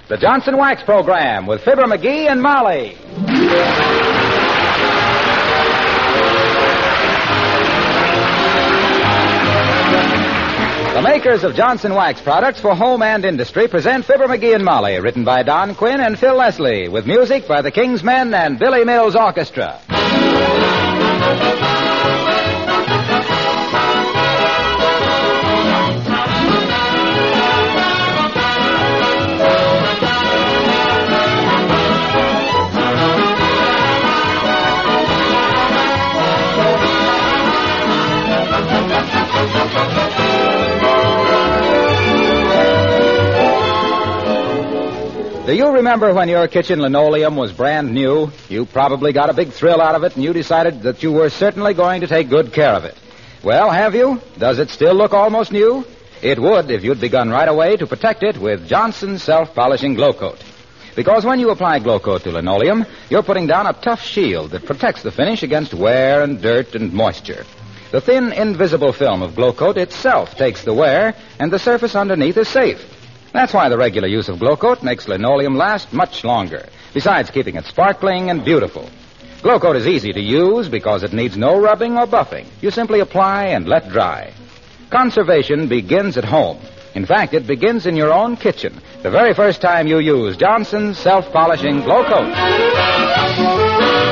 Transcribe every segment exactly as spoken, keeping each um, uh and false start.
the Johnson Wax Program with Fibber McGee and Molly. The makers of Johnson Wax products for home and industry present Fibber McGee and Molly, written by Don Quinn and Phil Leslie, with music by the King's Men and Billy Mills Orchestra. Do you remember when your kitchen linoleum was brand new? You probably got a big thrill out of it, and you decided that you were certainly going to take good care of it. Well, have you? Does it still look almost new? It would if you'd begun right away to protect it with Johnson's Self-Polishing Glow Coat. Because when you apply Glow Coat to linoleum, you're putting down a tough shield that protects the finish against wear and dirt and moisture. The thin, invisible film of Glow Coat itself takes the wear, and the surface underneath is safe. That's why the regular use of Glow Coat makes linoleum last much longer, besides keeping it sparkling and beautiful. Glow Coat is easy to use because it needs no rubbing or buffing. You simply apply and let dry. Conservation begins at home. In fact, it begins in your own kitchen, the very first time you use Johnson's Self-Polishing Glow Coat.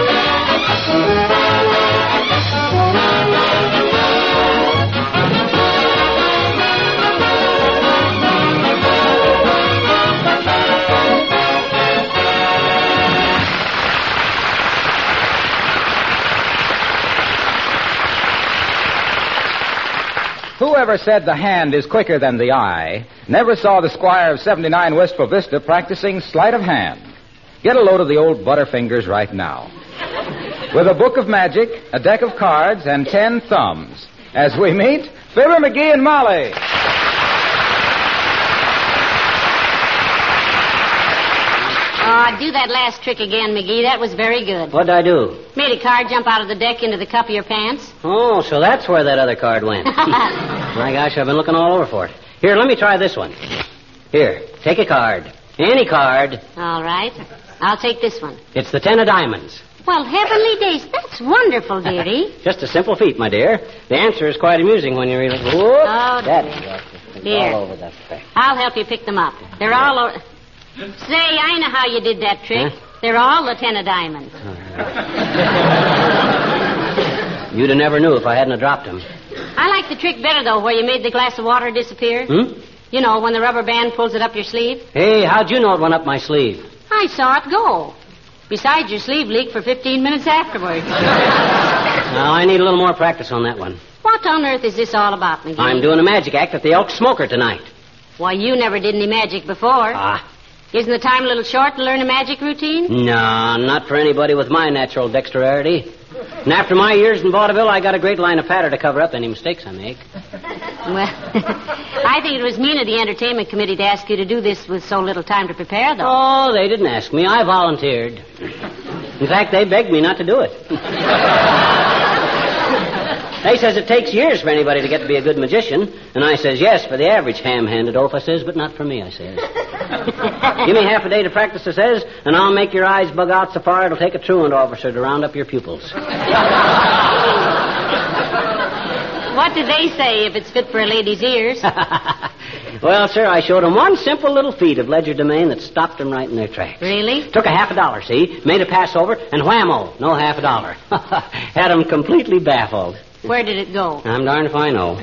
Whoever said the hand is quicker than the eye never saw the squire of seventy-nine Wistful Vista practicing sleight of hand. Get a load of the old Butterfingers right now. With a book of magic, a deck of cards, and ten thumbs. As we meet, Fibber McGee and Molly. Oh, do that last trick again, McGee. That was very good. What'd I do? Made a card jump out of the deck into the cup of your pants. Oh, so that's where that other card went. My gosh, I've been looking all over for it. Here, let me try this one. Here, take a card. Any card. All right. I'll take this one. It's the ten of diamonds. Well, heavenly days, that's wonderful, dearie. Just a simple feat, my dear. The answer is quite amusing when you really... Whoop, oh, that's Here. all over that thing. I'll help you pick them up. They're all over... Say, I know how you did that trick. Huh? They're all the ten of diamonds. You'd have never knew if I hadn't have dropped them. I like the trick better, though, where you made the glass of water disappear. Hmm? You know, when the rubber band pulls it up your sleeve. Hey, how'd you know it went up my sleeve? I saw it go. Besides, your sleeve leaked for fifteen minutes afterwards. Now, I need a little more practice on that one. What on earth is this all about, McGee? I'm doing a magic act at the Elk Smoker tonight. Why, you never did any magic before. Ah. Isn't the time a little short to learn a magic routine? No, not for anybody with my natural dexterity. And after my years in vaudeville, I got a great line of patter to cover up any mistakes I make. Well, I think it was mean of the entertainment committee to ask you to do this with so little time to prepare, though. Oh, they didn't ask me. I volunteered. In fact, they begged me not to do it. They says it takes years for anybody to get to be a good magician. And I says, yes, for the average ham-handed oaf, I says, but not for me, I says. Give me half a day to practice, I says, and I'll make your eyes bug out so far it'll take a truant officer to round up your pupils. What do they say if it's fit for a lady's ears? Well, sir, I showed them one simple little feat of legerdemain that stopped them right in their tracks. Really? Took a half a dollar, see, made a pass over, and whammo, no half a dollar. Had them completely baffled. Where did it go? I'm darned if I know.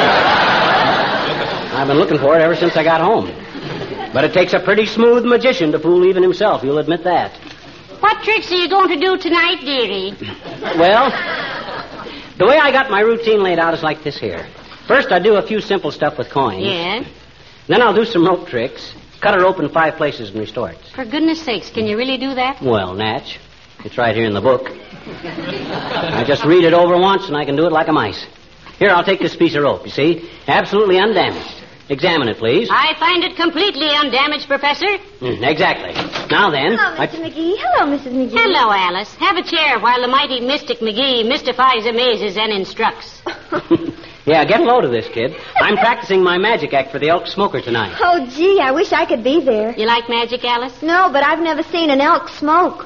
I've been looking for it ever since I got home. But it takes a pretty smooth magician to fool even himself, you'll admit that. What tricks are you going to do tonight, dearie? Well, the way I got my routine laid out is like this here. First, I do a few simple stuff with coins. Yeah? Then I'll do some rope tricks, cut a rope in five places and restore it. For goodness sakes, can you really do that? Well, Natch, it's right here in the book. I just read it over once and I can do it like a mice. Here, I'll take this piece of rope, you see? Absolutely undamaged. Examine it, please. I find it completely undamaged, Professor. Mm, exactly. Now then... Hello, Mister I... McGee. Hello, Missus McGee. Hello, Alice. Have a chair while the mighty mystic McGee mystifies, amazes, and instructs. Yeah, get a load of this, kid. I'm practicing my magic act for the elk smoker tonight. Oh, gee, I wish I could be there. You like magic, Alice? No, but I've never seen an elk smoke.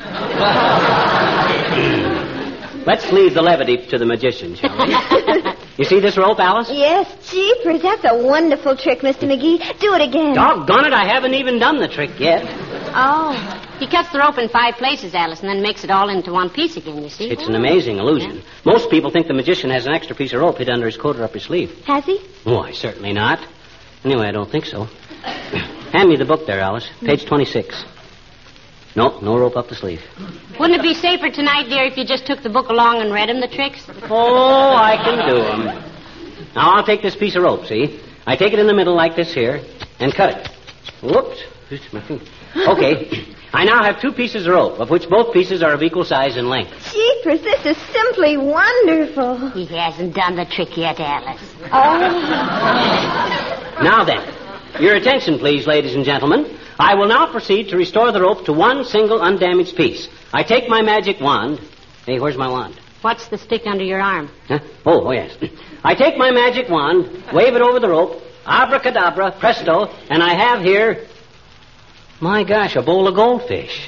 Let's leave the levity to the magician, shall we? You see this rope, Alice? Yes, jeepers, that's a wonderful trick, Mister McGee. Do it again. Doggone it, I haven't even done the trick yet. Oh. He cuts the rope in five places, Alice, and then makes it all into one piece again, you see? It's an amazing illusion. Yeah. Most people think the magician has an extra piece of rope hid under his coat or up his sleeve. Has he? Why, certainly not. Anyway, I don't think so. Hand me the book there, Alice. Page twenty-six. No, no rope up the sleeve. Wouldn't it be safer tonight, dear, if you just took the book along and read him the tricks? Oh, I can do them. Now, I'll take this piece of rope, see? I take it in the middle like this here and cut it. Whoops. My finger. Okay. I now have two pieces of rope, of which both pieces are of equal size and length. Jeepers, this is simply wonderful. He hasn't done the trick yet, Alice. Oh. Now then, your attention, please, ladies and gentlemen. I will now proceed to restore the rope to one single undamaged piece. I take my magic wand. Hey, where's my wand? What's the stick under your arm? Huh? Oh, oh, yes. I take my magic wand, wave it over the rope, abracadabra, presto, and I have here... My gosh, a bowl of goldfish.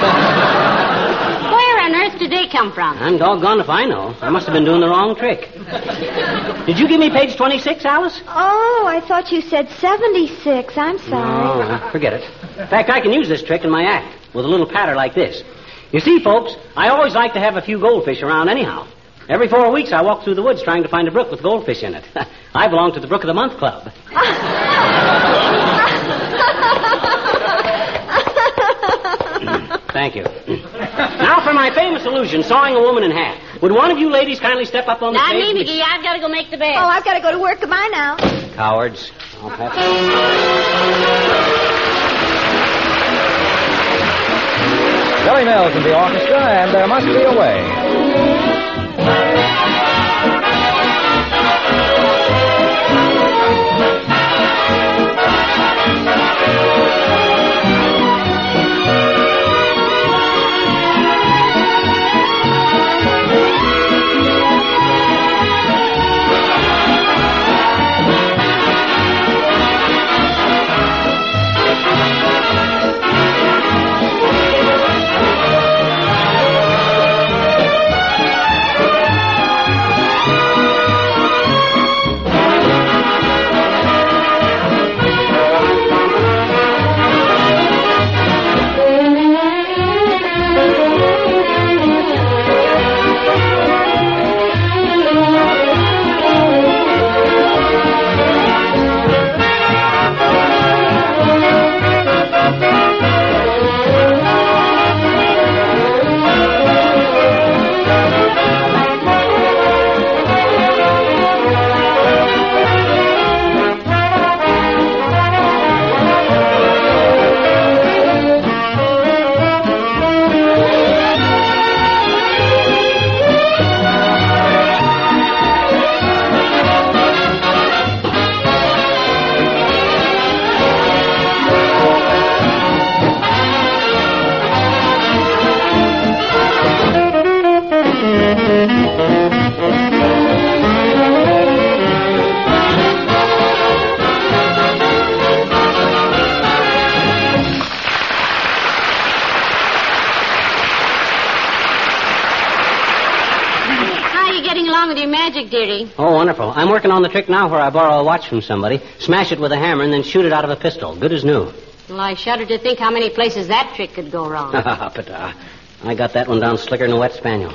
Where on earth did they come from? I'm doggone if I know. I must have been doing the wrong trick. Did you give me page twenty-six, Alice? Oh, I thought you said seventy-six. I'm sorry. No, forget it. In fact, I can use this trick in my act with a little patter like this. You see, folks, I always like to have a few goldfish around anyhow. Every four weeks I walk through the woods trying to find a brook with goldfish in it. I belong to the Brook of the Month Club. Thank you. Now for my famous illusion, sawing a woman in half. Would one of you ladies kindly step up on the Not stage? me, McGee. I've got to go make the bed. Oh, I've got to go to work. Goodbye now. Cowards. I'll have to... Billy Mills in the orchestra, and There Must Be a Way. Dearie. Oh, wonderful. I'm working on the trick now where I borrow a watch from somebody, smash it with a hammer, and then shoot it out of a pistol. Good as new. Well, I shudder to think how many places that trick could go wrong. but, uh, I got that one down slicker than a wet spaniel.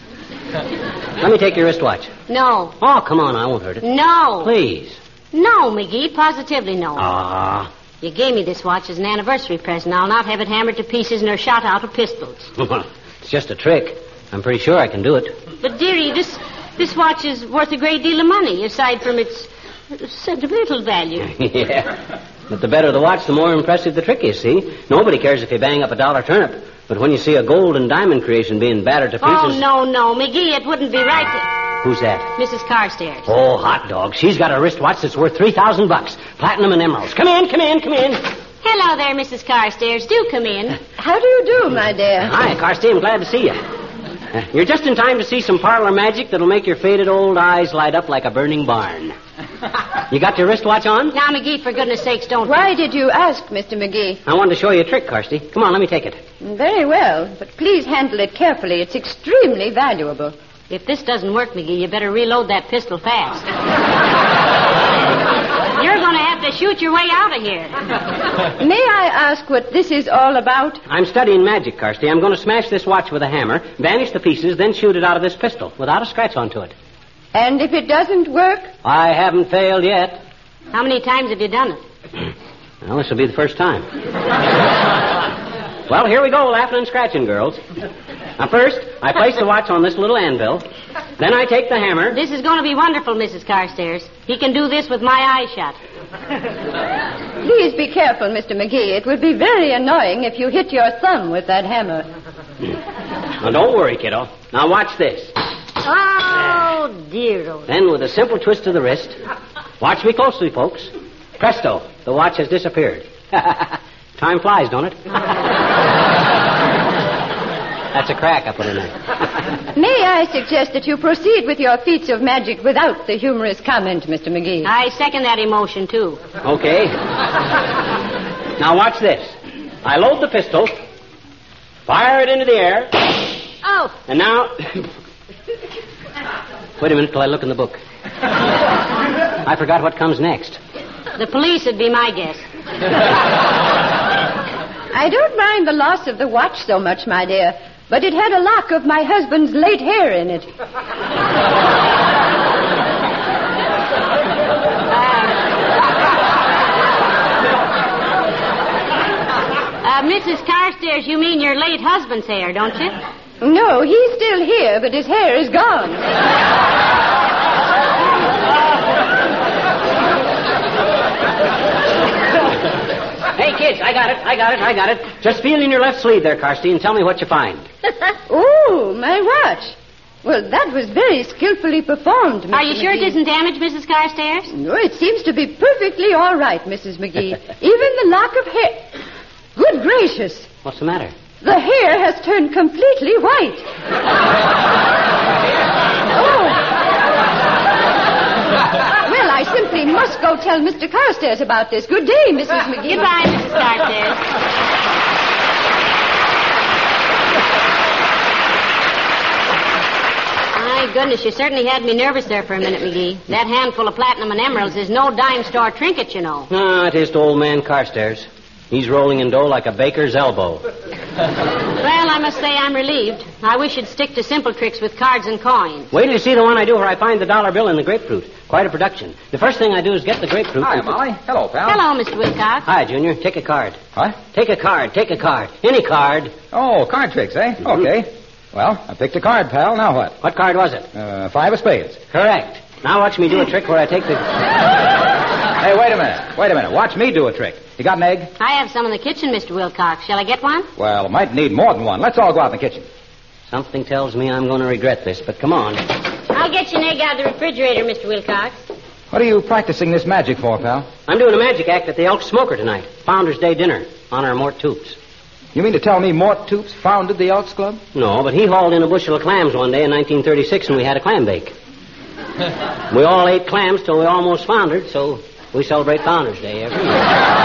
Let me take your wristwatch. No. Oh, come on. I won't hurt it. No. Please. No, McGee. Positively no. Ah. You gave me this watch as an anniversary present. I'll not have it hammered to pieces nor shot out of pistols. It's just a trick. I'm pretty sure I can do it. But, dearie, this... This watch is worth a great deal of money, aside from its sentimental value. Yeah. But the better the watch, the more impressive the trick is, see? Nobody cares if you bang up a dollar turnip. But when you see a gold and diamond creation being battered to pieces... Oh, no, no. McGee, it wouldn't be right to... Who's that? Missus Carstairs. Oh, hot dog. She's got a wristwatch that's worth three thousand bucks. Platinum and emeralds. Come in, come in, come in. Hello there, Missus Carstairs. Do come in. How do you do, my dear? Hi, Carstairs. I'm glad to see you. Uh, you're just in time to see some parlor magic that'll make your faded old eyes light up like a burning barn. You got your wristwatch on? Now, McGee, for goodness sakes, don't... Why did you ask, Mister McGee? I wanted to show you a trick, Kirsty. Come on, let me take it. Very well, but please handle it carefully. It's extremely valuable. If this doesn't work, McGee, you better reload that pistol fast. You're going to have to shoot your way out of here. May I ask what this is all about? I'm studying magic, Kirsty. I'm going to smash this watch with a hammer, vanish the pieces, then shoot it out of this pistol without a scratch onto it. And if it doesn't work? I haven't failed yet. How many times have you done it? Well, this will be the first time. Well, here we go, laughing and scratching, girls. Now, first, I place the watch on this little anvil. Then I take the hammer. This is going to be wonderful, Missus Carstairs. He can do this with my eye shut. Please be careful, Mister McGee. It would be very annoying if you hit your thumb with that hammer. Now, don't worry, kiddo. Now, watch this. Oh, dear. Oh. Then, with a simple twist of the wrist, watch me closely, folks. Presto, the watch has disappeared. Time flies, don't it? That's a crack I put in there. May I suggest that you proceed with your feats of magic without the humorous comment, Mister McGee? I second that emotion, too. Okay. Now, watch this. I load the pistol, fire it into the air, Oh. and now... Wait a minute till I look in the book. I forgot what comes next. The police would be my guess. I don't mind the loss of the watch so much, my dear, but it had a lock of my husband's late hair in it. Uh, Missus Carstairs, you mean your late husband's hair, don't you? No, he's still here, but his hair is gone. Hey, kids, I got it, I got it, I got it. Just feel in your left sleeve there, Kirsty, and tell me what you find. Oh, my watch. Well, that was very skillfully performed, Mister Are you sure McGee. it isn't damaged, Missus Carstairs? No, it seems to be perfectly all right, Missus McGee. Even the lock of hair... Good gracious. What's the matter? The hair has turned completely white. Oh. Well, I simply must go tell Mister Carstairs about this. Good day, Missus McGee. Goodbye, Missus Carstairs. My goodness, you certainly had me nervous there for a minute, McGee. That handful of platinum and emeralds is no dime store trinket, you know. No, it is to old man Carstairs. He's rolling in dough like a baker's elbow. Well, I must say I'm relieved. I wish you'd stick to simple tricks with cards and coins. Wait till you see the one I do where I find the dollar bill in the grapefruit. Quite a production. The first thing I do is get the grapefruit. Hi, Molly. Hello, pal. Hello, Mister Wilcox. Hi, Junior. Take a card. What? Take a card. Take a card. Any card. Oh, card tricks, eh? Mm-hmm. Okay. Well, I picked a card, pal. Now what? What card was it? Uh, five of spades. Correct. Now watch me do a trick where I take the... Hey, wait a minute. Wait a minute. Watch me do a trick. You got an egg? I have some in the kitchen, Mister Wilcox. Shall I get one? Well, might need more than one. Let's all go out in the kitchen. Something tells me I'm going to regret this, but come on. I'll get you an egg out of the refrigerator, Mister Wilcox. What are you practicing this magic for, pal? I'm doing a magic act at the Elk Smoker tonight. Founder's Day dinner. Honor of Mort Toops. You mean to tell me Mort Toops founded the Elks Club? No, but he hauled in a bushel of clams one day in nineteen thirty-six, and we had a clam bake. We all ate clams till we almost foundered, so we celebrate Founder's Day every year.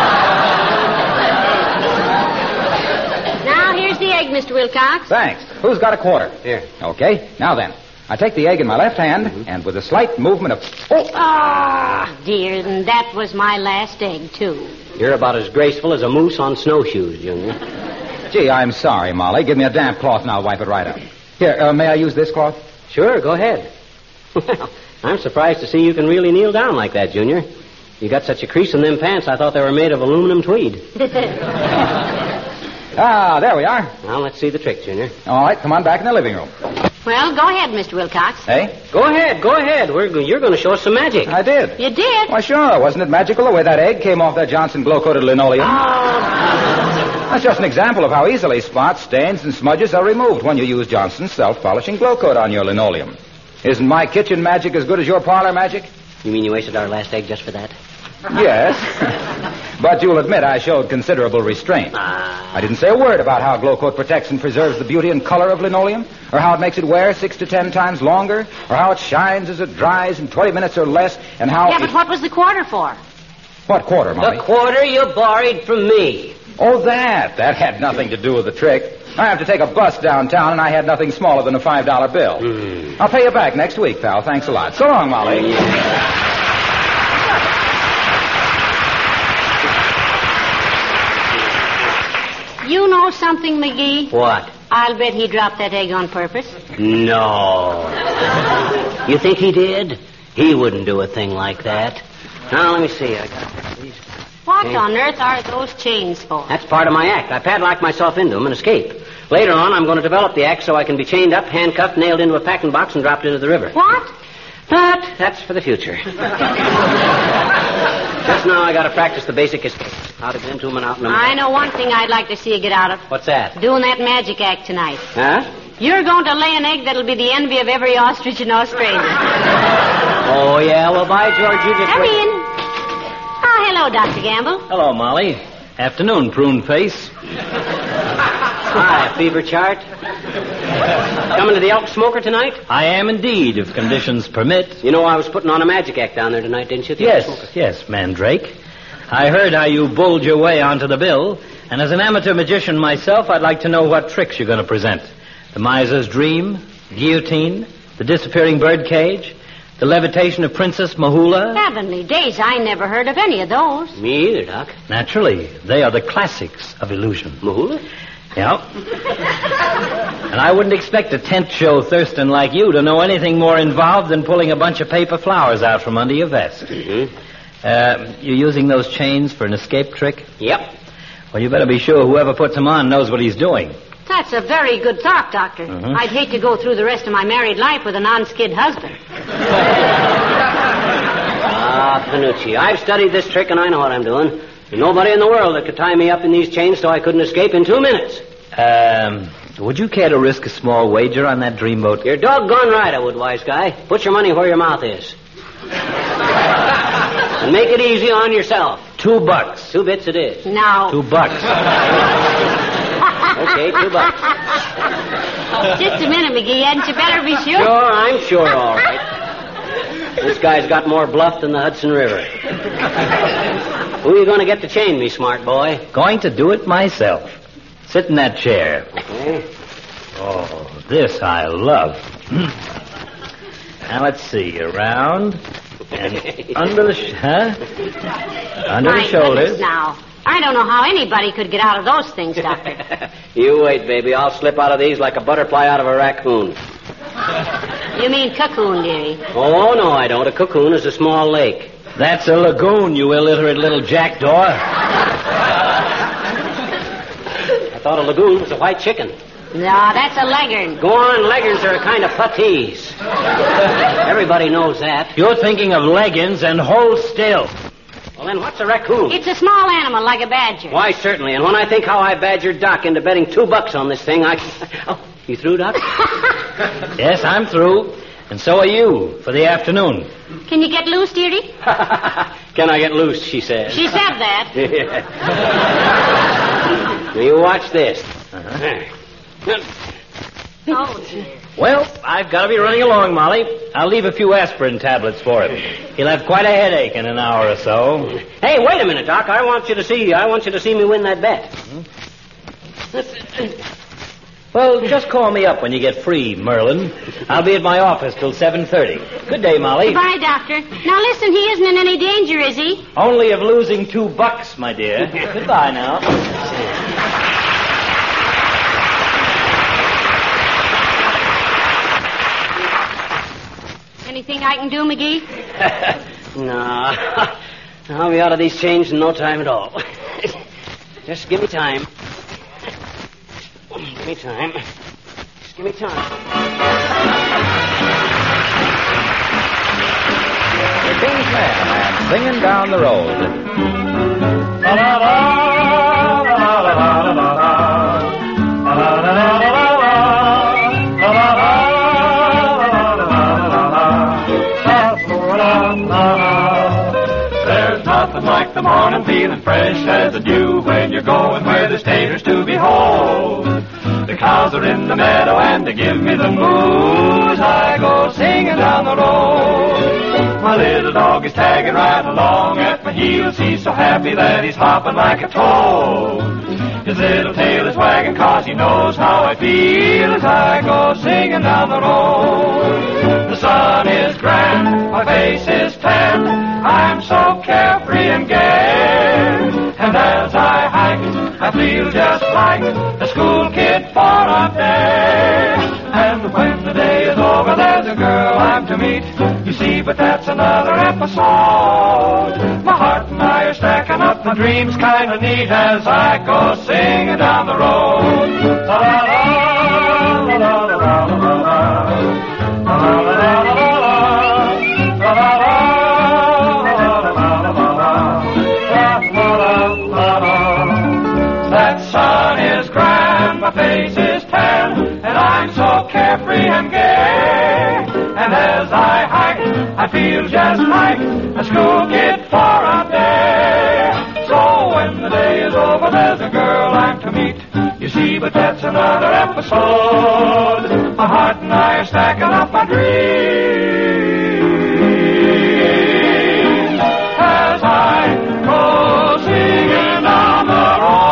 Now, here's the egg, Mister Wilcox. Thanks. Who's got a quarter? Here. Okay. Now then, I take the egg in my left hand, Mm-hmm. and with a slight movement of... Oh! Ah, dear, and that was my last egg, too. You're about as graceful as a moose on snowshoes, Junior. Gee, I'm sorry, Molly. Give me a damp cloth and I'll wipe it right up. Here, uh, may I use this cloth? Sure, go ahead. Well, I'm surprised to see you can really kneel down like that, Junior. You got such a crease in them pants, I thought they were made of aluminum tweed. Ah, there we are. Now, let's see the trick, Junior. All right, come on back in the living room. Well, go ahead, Mister Wilcox. Hey? Go ahead, go ahead. We're, go- you're going to show us some magic. I did. You did? Why, sure. Wasn't it magical the way that egg came off that Johnson glow-coated linoleum? That's just an example of how easily spots, stains, and smudges are removed when you use Johnson's self-polishing glow coat on your linoleum. Isn't my kitchen magic as good as your parlor magic? You mean you wasted our last egg just for that? Yes. But you'll admit I showed considerable restraint. Ah. I didn't say a word about how Glow Coat protects and preserves the beauty and color of linoleum, or how it makes it wear six to ten times longer, or how it shines as it dries in twenty minutes or less, and how... Yeah, it... but what was the quarter for? What quarter, Molly? The quarter you borrowed from me. Oh, that. That had nothing to do with the trick. I have to take a bus downtown, and I had nothing smaller than a five dollar bill. Mm. I'll pay you back next week, pal. Thanks a lot. So long, Molly. You know something, McGee? What? I'll bet he dropped that egg on purpose. No. You think he did? He wouldn't do a thing like that. Now, let me see. I got these. What Hey. on earth are those chains for? That's part of my act. I padlock myself into them and escape. Later on, I'm going to develop the act so I can be chained up, handcuffed, nailed into a packing box, and dropped into the river. What? But that's for the future. Just now, I got to practice the basic escape. How to get into them and out in them. I know one thing I'd like to see you get out of. What's that? Doing that magic act tonight. Huh? You're going to lay an egg that'll be the envy of every ostrich in Australia. Oh, yeah? Well, by George, you just... Come wait. in. Oh, hello, Doctor Gamble. Hello, Molly. Afternoon, prune face. Hi, fever chart. Coming to the Elk Smoker tonight? I am indeed, if conditions permit. You know I was putting on a magic act down there tonight, didn't you? The Elk Smoker? Yes, yes, Mandrake. I heard how you bowled your way onto the bill, and as an amateur magician myself, I'd like to know what tricks you're going to present. The miser's dream, guillotine, the disappearing birdcage, the levitation of Princess Mahula. Heavenly days, I never heard of any of those. Me either, Doc. Naturally, they are the classics of illusion. Mahula? Yeah. And I wouldn't expect a tent show Thurston like you to know anything more involved than pulling a bunch of paper flowers out from under your vest. Mm-hmm. Uh, you're using those chains for an escape trick? Yep. Well, you better be sure whoever puts them on knows what he's doing. That's a very good thought, Doctor. Mhm. I'd hate to go through the rest of my married life with a non-skid husband. Ah, Panucci, I've studied this trick and I know what I'm doing. There's nobody in the world that could tie me up in these chains so I couldn't escape in two minutes. Um, would you care to risk a small wager on that dreamboat? You're doggone right I would, wise guy. Put your money where your mouth is. And make it easy on yourself. Two bucks. Two bits it is. Now, Two bucks. Okay, two bucks. just a minute, McGee. Hadn't you better be sure? Sure, I'm sure, all right. This guy's got more bluff than the Hudson River. Who are you going to get to chain me, smart boy? Going to do it myself. Sit in that chair. Okay. Oh, this I love. Now, let's see. Around and under the... Sh- huh? Under My the shoulders. goodness, now. I don't know how anybody could get out of those things, Doctor. You wait, baby. I'll slip out of these like a butterfly out of a raccoon. You mean cocoon, dearie. Oh, no, I don't. A cocoon is a small lake. That's a lagoon, you illiterate little jackdaw. I thought a lagoon was a white chicken. No, that's a leghorn. Go on, leghorns are a kind of puttees. Everybody knows that. You're thinking of leggings and hold still. Well, then what's a raccoon? It's a small animal like a badger. Why, certainly. And when I think how I badgered Doc into betting two bucks on this thing, I... Oh, you through, Doc? Yes, I'm through. And so are you for the afternoon. Can you get loose, dearie? Can I get loose, she says. She said that. Now, you watch this. Uh-huh. Oh, dear. Well, I've got to be running along, Molly. I'll leave a few aspirin tablets for him. He'll have quite a headache in an hour or so. Hey, wait a minute, Doc. I want you to see. I want you to see me win that bet. Well, just call me up when you get free, Merlin. I'll be at my office till seven thirty. Good day, Molly. Goodbye, Doctor. Now, listen, he isn't in any danger, is he? Only of losing two bucks, my dear. Goodbye now. Anything I can do, McGee? No. I'll be out of these chains in no time at all. Just give me time. Give me time. Just give me time. The King's Men and Singing Down the Road. There's nothing like the morning and feeling fresh as the dew when you're going where there's taters to behold. The cows are in the meadow and they give me the moo as I go singing down the road. My little dog is tagging right along at my heels. He's so happy that he's hopping like a toad. His little tail is wagging 'cause he knows how I feel as I go singing down the road. The sun is grand, my face is tan, I'm so carefree and gay. And as I hike, I feel just like a school kid for a day. And when the day is over, there's a girl I'm to meet. You see, but that's another episode. My heart and I are stacking up, my dreams kind of neat as I go singing down the road. La la la la la la la la la la la la. That sun is grand, my face is tan, and I'm so carefree and gay. And as I hike, I feel just like a school kid for a day. So when the day is over, there's a girl I'm to meet. You see, but that's another episode. My heart and I are stacking up my dreams as I go singing down the road.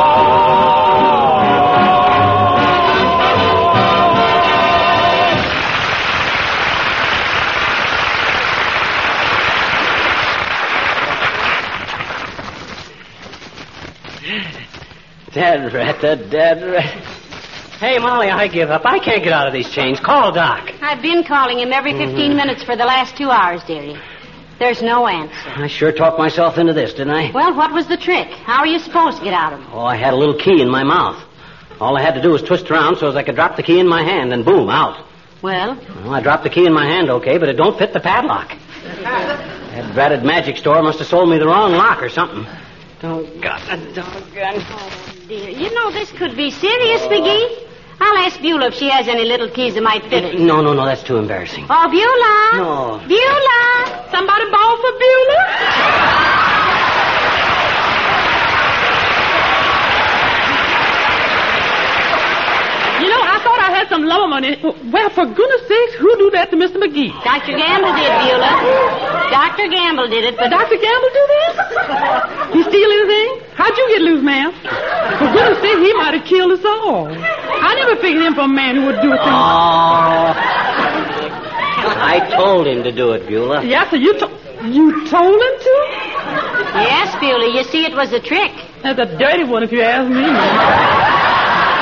Dead rat, the dead rat. Hey, Molly, I give up. I can't get out of these chains. Call Doc. I've been calling him every fifteen mm-hmm. minutes for the last two hours, dearie. There's no answer. I sure talked myself into this, didn't I? Well, what was the trick? How are you supposed to get out of him? Oh, I had a little key in my mouth. All I had to do was twist around so as I could drop the key in my hand, and boom, out. Well? Well, I dropped the key in my hand, okay, but it don't fit the padlock. That dratted magic store must have sold me the wrong lock or something. Doggone, doggone. Oh, dear. You know, this could be serious, McGee. I'll ask Beulah if she has any little keys that might fit it. No, no, no, that's too embarrassing. Oh, Beulah. No. Beulah. Somebody bawl for Beulah? You know, I thought I had some lumber money. Well, for goodness sakes, who do that to Mister McGee? Doctor Gamble did, Beulah. Doctor Gamble did it, but... Doctor Gamble do this? He steal anything? How'd you get loose, ma'am? For goodness sake, he might have killed us all. I never figured him for a man who would do a thing. Oh. I told him to do it, Beulah. Yes, sir, you, to- you told him to? Yes, Beulah. You see, it was a trick. That's a dirty one, if you ask me.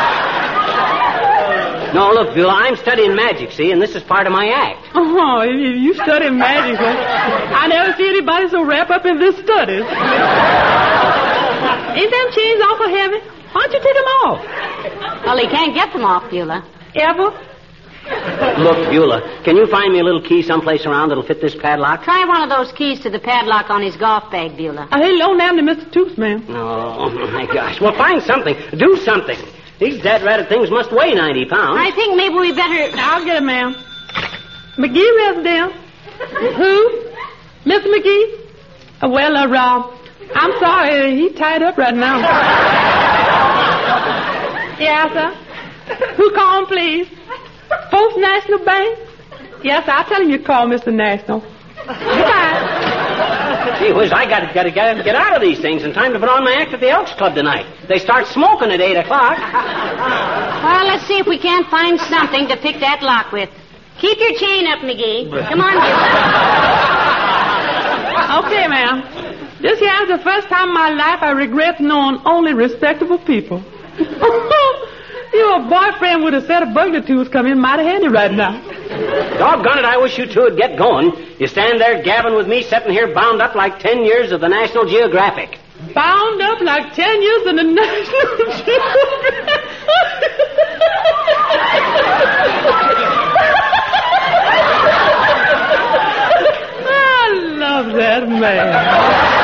No, look, Beulah, I'm studying magic, see, and this is part of my act. Oh, if you study magic, well, I never see anybody so wrapped up in this studies. Ain't them chains awful heavy? Why don't you take them off? Well, he can't get them off, Beulah. Ever? Look, Beulah, can you find me a little key someplace around that'll fit this padlock? Try one of those keys to the padlock on his golf bag, Beulah. I ain't loaned them to Mister Toops, ma'am. Oh, my gosh. Well, find something. Do something. These dead-ratted things must weigh ninety pounds. I think maybe we better... I'll get it, ma'am. McGee Resdale. Who? Mister McGee? Uh, well, uh, Rob, I'm sorry. He's tied up right now. Yes, sir. Who called, please? Post National Bank? Yes, I'll tell him you call Mister National. Goodbye. Gee whiz, I gotta, gotta, gotta get out of these things in time to put on my act at the Elks Club tonight. They start smoking at eight o'clock. Well, let's see if we can't find something to pick that lock with. Keep your chain up, McGee. Come on, Beulah. Okay, ma'am. This here's the first time in my life I regret knowing only respectable people. Your boyfriend would have said a burglar tools come in mighty handy right now. Doggone it, I wish you two would get going. You stand there gabbing with me, sitting here bound up like ten years of the National Geographic. Bound up like ten years of the National Geographic? I love that man.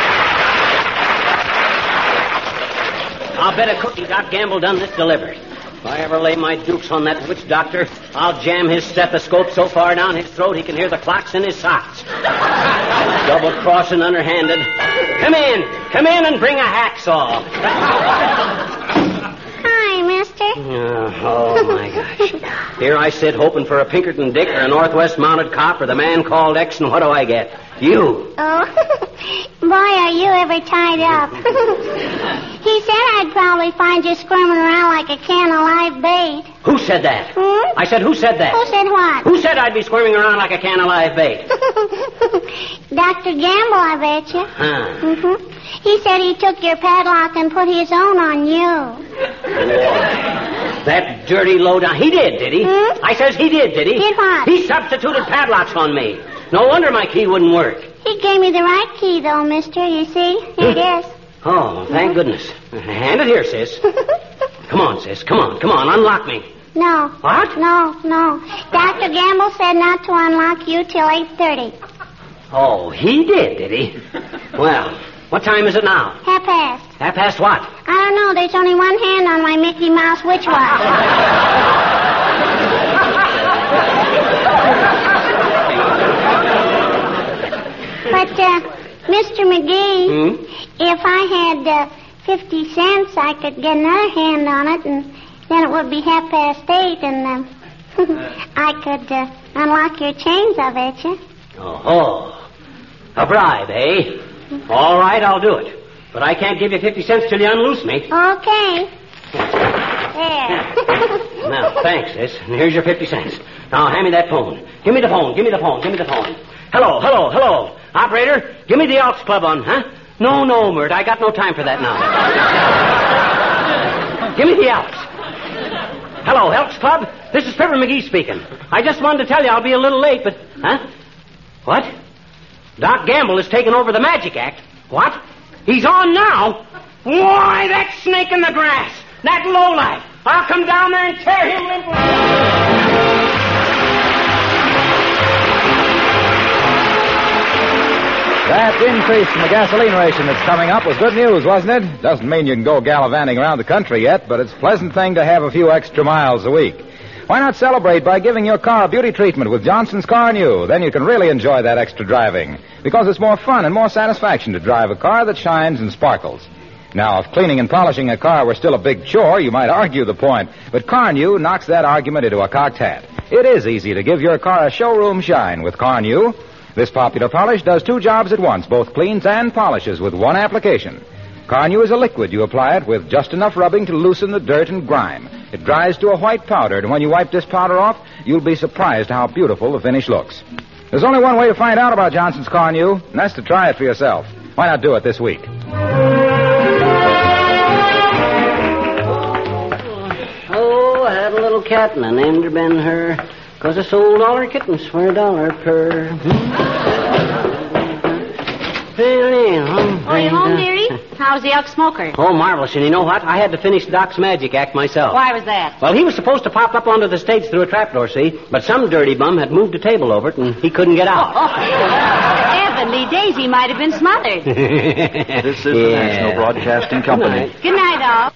I'll bet a cookie Doc Gamble done this delivered. If I ever lay my dukes on that witch doctor, I'll jam his stethoscope so far down his throat he can hear the clocks in his socks. Double-crossing, underhanded. Come in. Come in and bring a hacksaw. Hi, mister. Oh, oh, my gosh. Here I sit hoping for a Pinkerton Dick or a Northwest Mounted Cop or the man called X, and what do I get? You. Oh, boy, are you ever tied up. He said I'd probably find you squirming around like a can of live bait. Who said that? Hmm? I said, who said that? Who said what? Who said I'd be squirming around like a can of live bait? Doctor Gamble, I bet you. Huh. Mm-hmm. He said he took your padlock and put his own on you. That dirty lowdown. He did, did he? Hmm? I says he did, did he? Did what? He substituted padlocks on me. No wonder my key wouldn't work. He gave me the right key, though, mister, you see. Here it is. Oh, thank goodness. Hand it here, sis. Come on, sis. Come on, come on. Unlock me. No. What? No, no. Doctor Gamble said not to unlock you till eight thirty. Oh, he did, did he? Well, what time is it now? Half past. Half past what? I don't know. There's only one hand on my Mickey Mouse witch watch. But, uh, Mister McGee, Hmm? if I had uh, fifty cents, I could get another hand on it, and then it would be half past eight, and um, I could uh, unlock your chains, I bet you. Oh, a bribe, eh? All right, I'll do it. But I can't give you fifty cents till you unloose me. Okay. There. Now, thanks, sis. And here's your fifty cents. Now, hand me that phone. Give me the phone. Give me the phone. Give me the phone. Hello, hello, hello. Operator, give me the Elks Club on, huh? No, no, Mert. I got no time for that now. Give me the Elks. Hello, Elks Club. This is Fibber McGee speaking. I just wanted to tell you I'll be a little late, but... Huh? What? Doc Gamble has taken over the Magic Act. What? He's on now? Why, that snake in the grass. That lowlife. I'll come down there and tear him limp. That increase in the gasoline ration that's coming up was good news, wasn't it? Doesn't mean you can go gallivanting around the country yet, but it's a pleasant thing to have a few extra miles a week. Why not celebrate by giving your car a beauty treatment with Johnson's Car New? Then you can really enjoy that extra driving, because it's more fun and more satisfaction to drive a car that shines and sparkles. Now, if cleaning and polishing a car were still a big chore, you might argue the point, but Car New knocks that argument into a cocked hat. It is easy to give your car a showroom shine with Car New. This popular polish does two jobs at once, both cleans and polishes with one application. Car New is a liquid. You apply it with just enough rubbing to loosen the dirt and grime. It dries to a white powder, and when you wipe this powder off, you'll be surprised how beautiful the finish looks. There's only one way to find out about Johnson's Car New, and that's to try it for yourself. Why not do it this week? Oh, I had a little cat, and I named her Ben-Hur, 'cause I sold all her kittens for a dollar per. Oh, you home, dearie? How's the elk smoker? Oh, marvelous. And you know what? I had to finish Doc's Magic Act myself. Why was that? Well, he was supposed to pop up onto the stage through a trapdoor, see? But some dirty bum had moved a table over it, and he couldn't get out. Oh, oh. Heavenly Daisy might have been smothered. This is the Yeah. National Broadcasting Company. Good night. Good night, all.